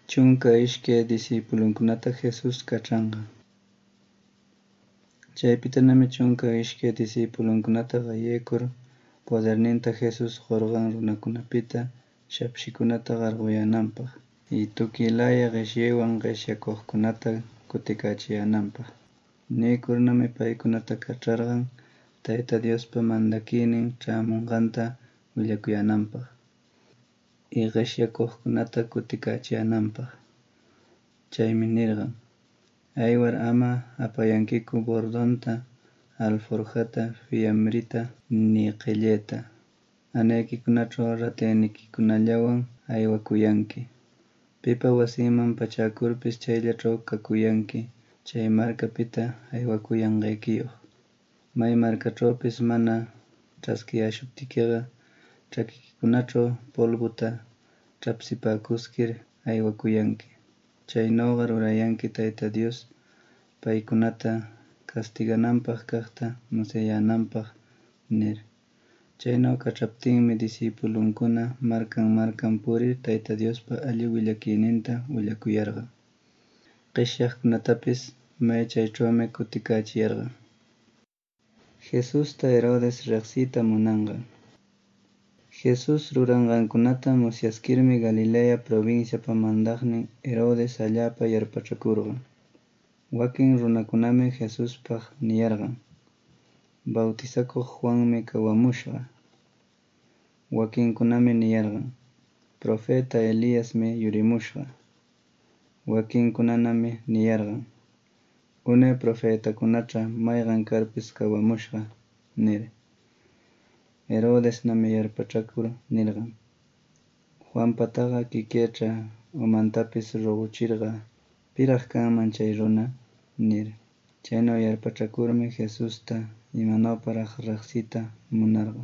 Chunka ishkay discipulunkunata Jesús kachanga. Chaypitanami chunka ishkay discipulunkunata qayaykur poderninta Jesús qurqan runakunapita shapshikunata qarquyananpaq y tukuylaya qishyaywan qishyakuqkunata kutikachiyananpaq. Niykurnami paykunata kach'arqan Tayta Diospa mandakinin ch'amunqanta willakuyananpaq y qishyakuqkunata kutikachiyananpaq. Chaymi nirqan: aywar ama apayankiku bordonta, alforjata, fiambrita ni qillayta. Anaykikunaćhu rataynikikunallawan aywakuyanki. Pipa wasinman pachakurpis chayllaćhu kakuyanki chay markapita aywakuyanqaykiyuq. May markaćhupis mana ch'askiyashuptikiqa ch'akikikunaćhu polvota ch'apsipakuskir aywakuyanki. Chaynuqa rurayanki Tayta Dios paykunata castigananpaq kaqta musyananpaq nir. Chaynu kach'aptinmi discipulunkuna markan purir Tayta Diospa alli willakuyninta willakuyarqa. Qishyaqkunatapis may chayćhumi kutikachiyarqa. Jesusta Herodes riqsiyta munanqa. Jesus ruranqankunata musyaskirmi Galilea provinciapa mandaqnin Herodes allapa yarpachakurqa. Wakin runakunami Jesuspaq niyarqan: Bautizakuq Juanmi kawamushqa. Wakinkunami niyarqan: Profeta Eliasmi yurimushqa. Wakinkunanami niyarqan: Unay profetakunacha mayqan karpis kawamushqa nir. Herodesnami yarpachakur nirqan: Juanpataqa kikaycha umantapis ruquchirqa ¿piraq kanman chay runa? Nir. Chaynu yarpachakurmi Jesusta imanawparaq riqsiyta munarqa.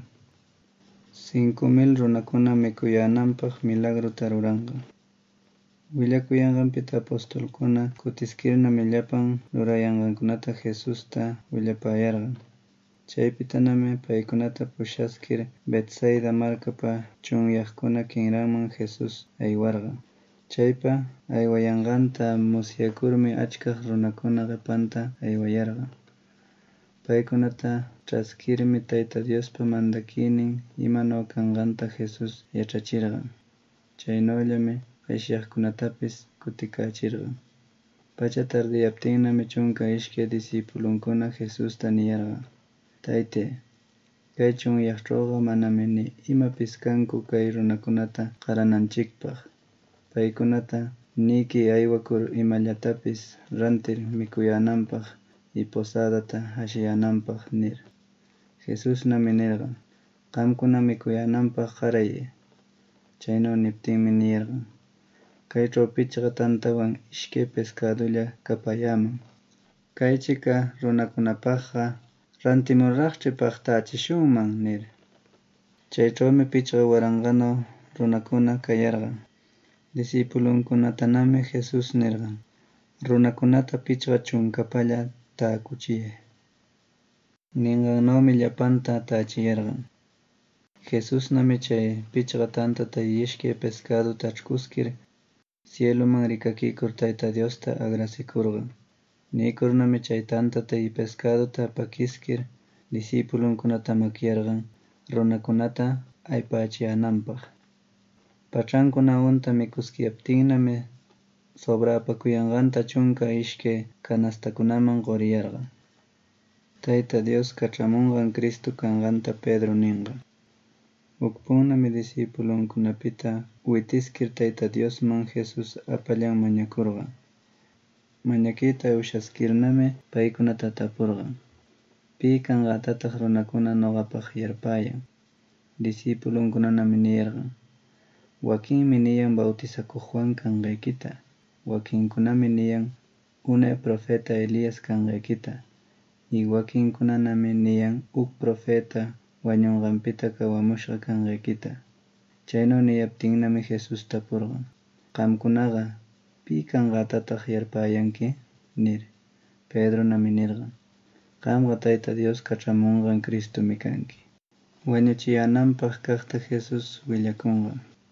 5,000 runakuna mikuyananpaq milagruta ruranqa. Willakuyanqanpita apostolkuna kutiskirnami llapan rurayanqankunata Jesusta willapayarqan. Chaypitanami paykunata pushaskir Betsaida markapa chunyaqkuna kinranman Jesus aywarqa. Chaypa aywayanqanta musyakurmi achkaq runakuna qipanta aywayarqa. Paykunata ch'askirmi Tayta Diospa mandakinin imanu kanqanta Jesus yachachirqa. Chaynullami qishyaqkunatapis kutikachirqa. Pacha tardiyaptinnami chunka ishkay discipulunkuna Jesusta niyarqa: Taytay, kay chunyaqćhuqa manami ni imapis kanku kay runakunata qarananchikpaq. Paykunata niyki aywakur imallatapis rantir mikuyananpaq y posadata ashiyananpaq nir. Jesusnami nirqan: Qamkuna mikuyananpaq qarayay. Chaynu niptinmi niyarqan: Kayćhu pichqa tantawan ishkay pescadulla kapayamun. Kaychika runakunapaqqa rantimurraqch'i paqtachishunman nir. Chayćhumi pichqa waranqanu runakuna kayarqa. Discipulunkunatanami Jesus nirqan: Runakunata pichqa chunkapalla ta'kuchiyay. Ninqannawmi llapanta ta'chiyarqan. Jesusnami chay pichqa tantata y ishkay pescaduta achkuskir cieloman rikakikur Tayta Diosta agracikurqa. Niykurnami chay tantata y pescaduta pakiskir discipulunkunata makyarqan runakunata aypachiyananpaq. Pach'ankuna unta mikuskiyaptinnami sobrapakuyanqanta chunka ishkay canastakunaman quriyarqa. Tayta Dios kach'amunqan Cristo kanqanta Pedro ninqa. Ukpunnami discipulunkunapita witiskir Tayta Diosman Jesus apallan mañakurqa. Mañakiyta ushaskirnami paykunata tapurqa: ¿Pi kanqatataq runakuna ñuqapaq yarpayan? Discipulunkunami niyarqan: Wakinmi niyan Bautizakuq Juan kanqaykita. Wakinkunami niyan unay profeta Elias kanqaykita. Y wakinkunanami niyan uk profeta wañunqanpita kawamushqa kanqaykita. Chaynu niyaptinnami Jesus tapurqan: Qamkunaqa ¿pi kanqatataq yarpayanki? Nir. Pedronami nirqan: Qamqa Tayta Dios kach'amunqan Cristomi kanki. Wañuchiyananpaq kaqta Jesus willakunqa.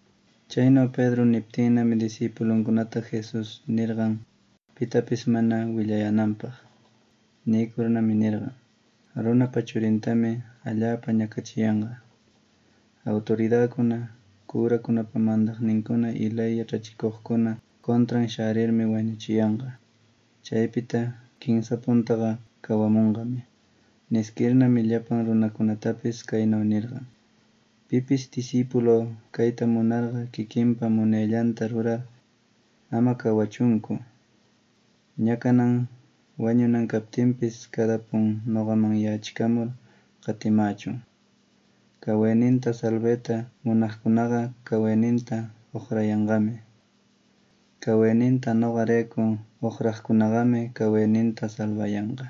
Chayno Pedro niptinnami discipulunkunata Jesús nirqan pitapis mana willayananpaq. Nikurnami nirqan: runapa churintami allapa ñakachiyanqa. Autoridadkuna, curakunapa mandaqninkuna y ley yachachikuqkuna contran sharirmi wañuchiyanqa. Chaypita kimsa puntaqa kawamunqami. Niskirnami llapan runakunatapis kaynu nirqan: pipis discípulo kayta munarqa kikinpa munayllanta rurar ama kawachunku. Ñakanan wañunan kaptinpis kadapun noqaman yachkamur qatimachun. Kawayninta salveta munaqkunaqa kawayninta uqrayanqami. Kawayninta noqarayku uqraqkunaqami kawayninta salvayanqa.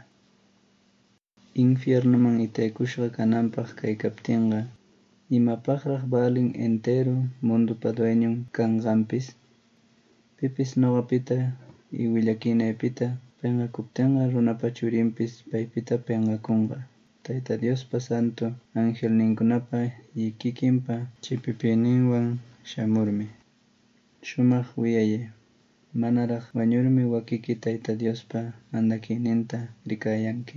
Infiernoman itaykushqa kananpaq kaykaptinqa ¿imapaqraq valin entero mundupa dueñon kanqanpis? Pipis noqapita y willakinaypita penqakuptinqa runapa churinpis paypita penqakunqa, Tayta Diospa santo angelninkunapa y kikinpa chipipiyninwan shamurmi. Shumaq wiyayay, manaraq wañurmi wakiki Tayta Diospa mandakiyninta rikayanki.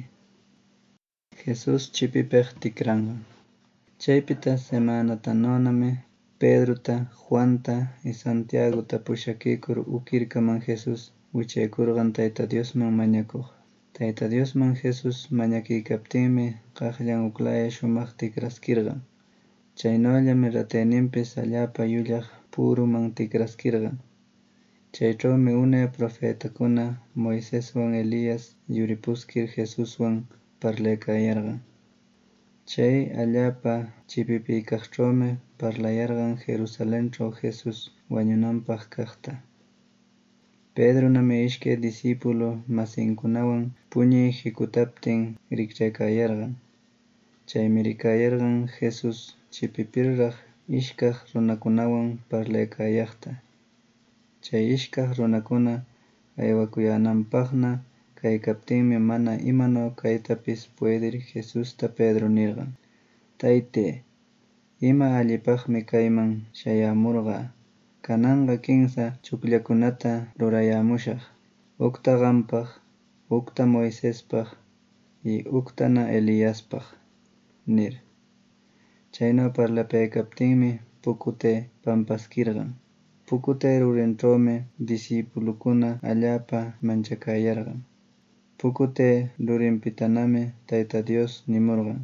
Jesús chipipiq tikranqa. Chaypita semanatanonami Pedrota, Juanta y Santiagota pushakikur ukirkaman Jesús wichaykurqan Tayta Diosman mañakuq. Tayta Diosman Jesús mañakiykaptinmi qaqllan uklaya shumaq tikraskirqan. Chaynullami ratayninpis allapa yuyaq puruman tikraskirqan. Chaychawmi unay profetakuna Moiseswan Elías yuripuskir Jesuswan parlaykayarqan. Chay allapa chipipiykaqchawmi parlayarqan Jerusalenchaw Jesús wañunanpaq kaqta. Pedronami ishkay discípulo masinkunawan puñuy hikutaptin rikchaykayarqan. Chaymi rikayarqan Jesús chipipirraq ishkaq runakunawan parlaykayaqta. Chay ishkaq runakuna aywakuyananpaqna kaykaptinmi mana imanaw kaytapis puedir Jesusta Pedro nirqan: Taytay, ima allipaqmi kayman shayamurqa. Kananqa kimsa chukllakunata rurayamushaq, ukta qampaq, ukta Moisespaq y uktana Eliaspaq nir. Chaynu parlapaykaptinmi pukutay pampaskirqan. Pukutay rurinchawmi discipulukuna allapa manchakayarqan. Pukutay rurinpitanami Tayta Dios nimurqan: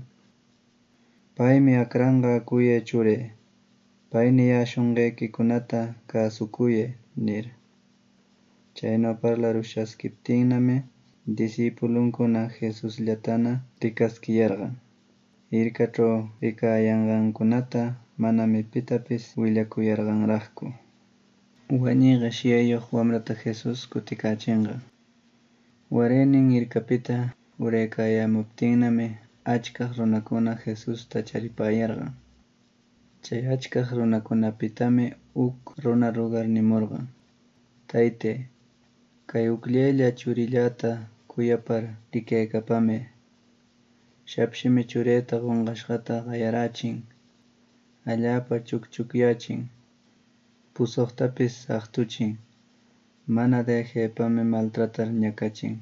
Paymi akranqa kuyay churay, pay niyashunqaykikunata kasukuyay nir. Chaynu parlarushasqiptinnami discipulunkuna Jesusllatana rikaskiyarqan. Hirkachaw rikayanqankunata manami pitapis willakuyarqanraqku. Wañay qashyayuq wamrata Jesús kutikachinqa. Waraynin hirkapita uraykayamuptinnami achkaq runakuna Jesusta charipayarqan. Chay achkaq runakunapitami uk runa rugar nimurqan: Taytay, kay ukllaylla churillata kuyapar rikaykapamay. Shapshimi churayta qunqashqata qayarachin, allapa chukchukyachin, pusuqtapis saqtuchin, mana dejaypami maltratar ñakachin.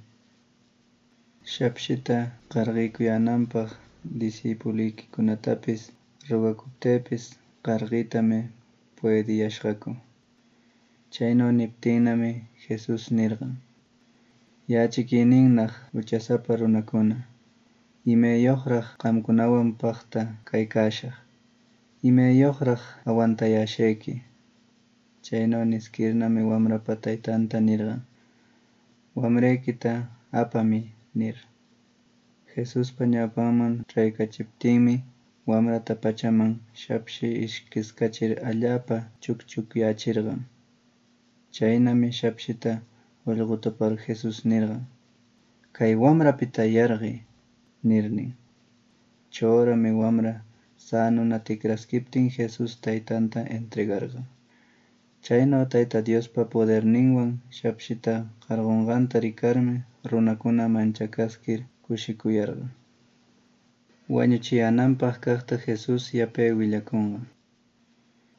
Shapshita qarqikuyananpaq discipuluykikunatapis rogakuptaypis qarqitami puediyashqaku. Chaynu niptinnami Jesús nirqan: Yachikiyninnaq uchasapa runakuna, ¿imayyuqraq qamkunawan paqta kaykashaq? ¿Imayyuqraq awantayashayki? Chaynu niskirnami wamrapa taytanta nirqan: Wamraykita apamuy nir. Jesuspa ñawpanman traykachiptinmi wamrata pachaman shapshi ishkiskachir allapa chukchukyachirqan. Chaynami shapshita ullqutupar Jesús nirqan: Kay wamrapita yarqiy nirnin. Chawarmi wamra sanuna tikraskiptin Jesús taytanta entregarqan. Chaynu Tayta Diospa poderninwan shapshita qarqunqanta rikarmi runakuna manchakaskir kushikuyarqan. Wañuchiyananpaq kaqta Jesús yapay willakunqa.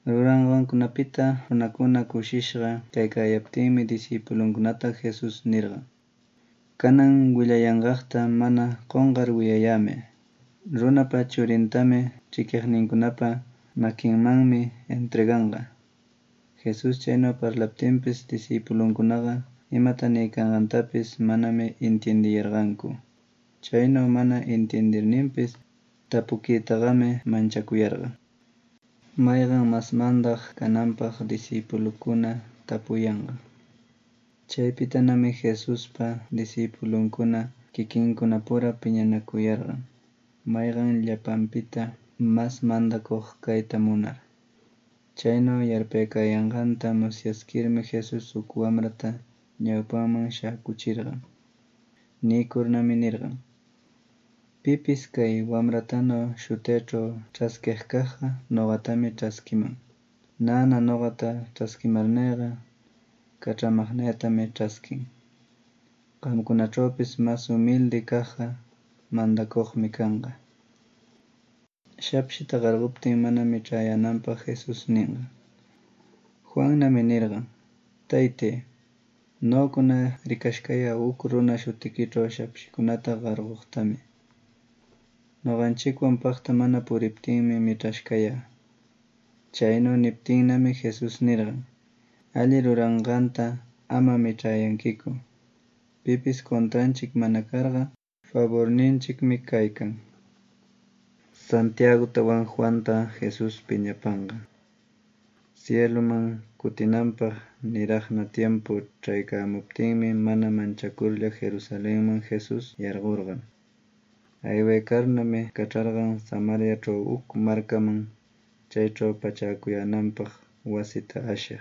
Ruranqankunapita runakuna kushishqa kaykayaptinmi discipulunkunata Jesús nirqa: kanan willayanqaqta mana qunqar wiyayämi. Runapa churintami chiqniqkunapa makinmanmi entreganqa. Jesús chaynu parlaptinpis discipulunkunaqa imata niykanqantapis manami entiendiyarqanku. Chaynu mana entiendirninpis tapukiytaqami manchakuyarqa. Mayqan masmandaq kananpaq discipulukuna tapuyanqa. Chaypitanami Jesuspa discipulunkuna kikinkunapura piñanakuyarqa, mayqan llapanpita mas mandakuq kayta munar. Chaynu yarpaykayanqanta musyaskirmi Jesus uk wamrata ñawpanman shakuchirqa. Niykurnami nirqa: pipis kay wamratanu shutichaw ch'askiq kaqqa ñuqatami ch'askiman. Nana ñuqata ch'askimarnayqa kach'amaqniytami ch'askin. Qamkunachawpis mas humilde kaqqa mandakuqmi kanqa. Shapshita qarquptin manami ch'ayananpaq Jesus ninqa. Juannami nirqa: Taytay, ñuqakuna rikashkaya uk runa shutikichaw shapshikunata qarquqtami. Ñuqanchikwan paqta mana puriptinmi mich'ashkaya. Chaynu niptinnami Jesus nirqa: alli ruranqanta ama mich'ayankiku. Pipis contranchik mana karqa favorninchikmi kaykan. Santiagotawan Juanta Jesus piñapanqa. Cieloman kutinanpaq niraqna tiempo chaykamuptinmi mana manchakurlla Jerusalenman Jesus yarqurqa. Aywaykarnami kach'arqan Samariachaw uk markaman, chaychaw pachakuyananpaq wasita ashiq.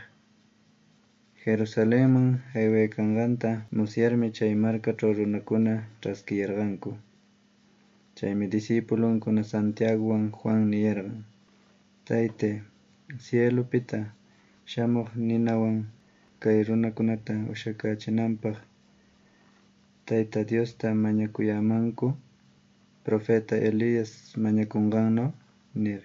Jerusalenman aywaykanqanta musyarmi chay markachaw runakuna ch'askiyarqanku. Chaymi discipulunkuna Santiagowan Juan niyarqa: Taytay, cielopita shamuq ninawan kay runakunata ushakachinanpaq Tayta Diosta mañakuyamanku, profeta Elias mañakunqannaw nir.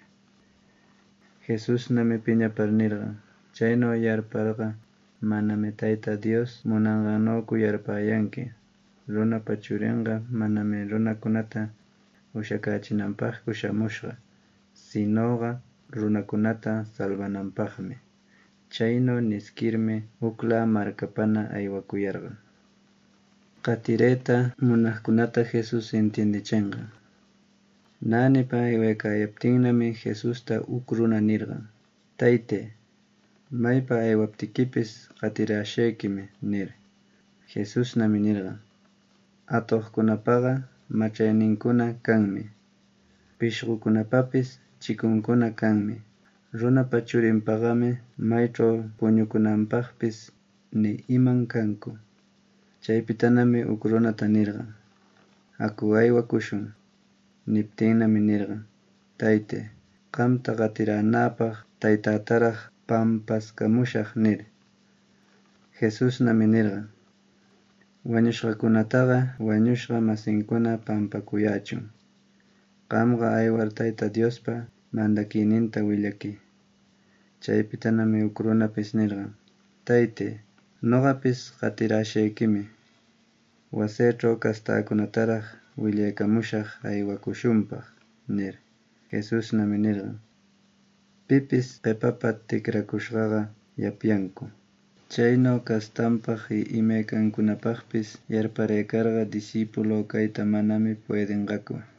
Jesusnami piñapar nirqa: chaynu yarparqa manami Tayta Dios munanqannawku yarpayanki. Runapa churinqa manami runakunata ushakachinanpaqku shamushqa, sinuqa runakunata salvananpaqmi. Chaynu niskirmi ukla markapana aywakuyarqa. Qatirayta munaqkunata Jesus entiendichinqa. Naanipa aywaykayaptinnami Jesusta uk runa nirqa: Taytay, maypa aywaptikipis qatirashaykimi nir. Jesusnami nirqa: atuqkunapaqa machayninkuna kanmi, pishqukunapapis chikunkuna kanmi. Runapa churinpaqami maychaw puñukunanpaqpis ni iman kanku. Chaypitanami uk runata nirqa: aku aywakushun. Niptinnami nirqa: Taytay, qamta qatiranapaq taytataraq pampaskamushaq nir. Jesusnami nirqa: wañushqakunataqa wañushqa masinkuna pampakuyachun. Qamqa aywar Tayta Diospa mandakiyninta willakiy. Chaypitanami uk runapis nirqa: Taytay, ñuqapis qatirashaykimi. Wasichaw kastakunataraq willaykamushaq aywakushunpaq nir. Jesusnami nirqa: pipis qipapa tikrakushqaqa yapyanku. Chaynu kastanpaq imaykankunapaqpis yarparaykarqa discipulo kayta manami puedinqaku.